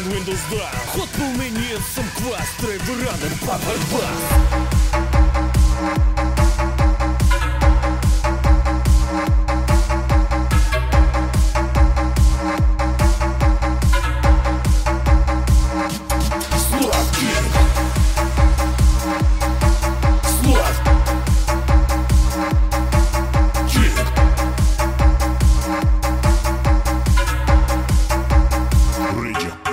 Windows down. God wil menu som kvass, drijver aan en papper bass.